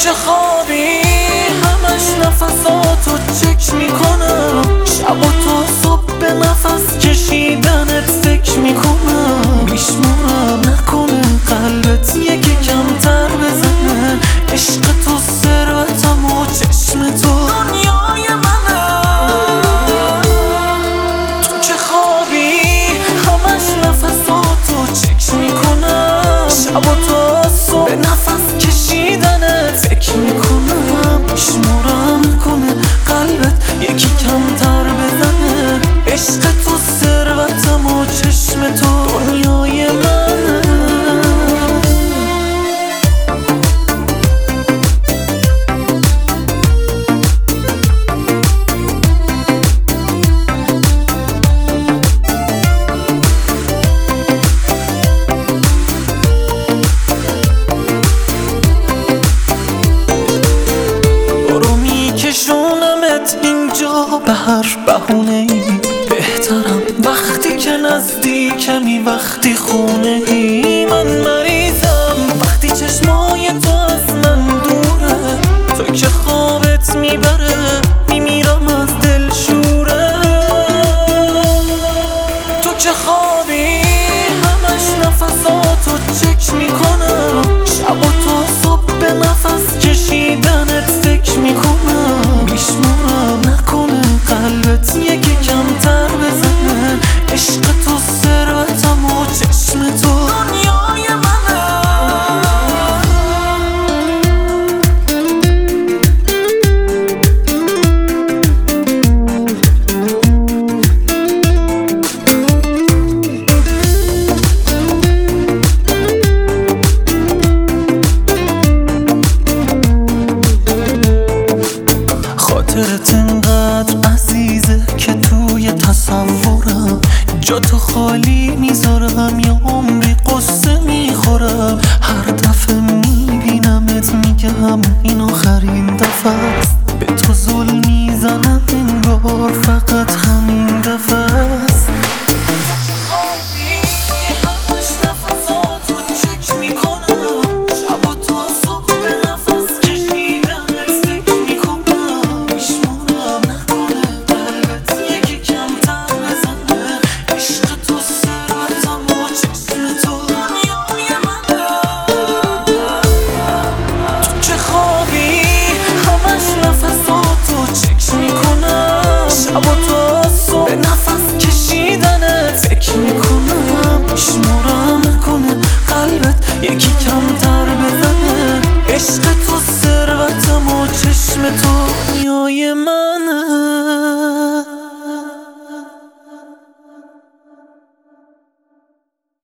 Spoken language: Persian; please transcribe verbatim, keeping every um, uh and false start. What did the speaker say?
چه خوابی همش نفساتو چک میکنم، شب و تا صبح به نفس کشیدنت فکر میکنم. میشمارم نکنه قلبت یکی کمتر بزنه، عشق تو ثروتم و چشم تو دنیای منه. تو چه خوابی همش نفساتو چک میکنم، شب و تا صبح به نفس کشیدنت فکر میکنم. میشمارم نکنه قلبت یکی کمتر بزنه، عشق تو ثروتم و چشم تو دنیای منه. کشونمت اینجا به هر بهونه‌ای، بهترم وقتی که نزدیکمی وقتی خونه‌ای. من مریضم وقتی چشمای تو از من دوره، تو که خوابت میبره میمیرم از دلشوره. تو که خوابی همش نفساتو چک میکنم، شب و تا صبح به نفس کشیدنت فکر میکنم. میشمارم نکنه قلبت یکی کمتر بزنه، عشق تو ثروتم و چشم تو دنیای منه. خاطرت انقدر عزیزه که توی تصورم، جا تو خالی میذارم یا عمری قصه میخورم. هر دفعه میبینمت میگم این آخرین دفعه است، به تو ظلم میزنم انگار فقط همین دفعه است. شب و تا صبح به نفس کشیدنت فکر میکنم. میشمارم نکنه قلبت یکی کمتر بزنه، عشق تو ثروتم و چشم تو دنیای من.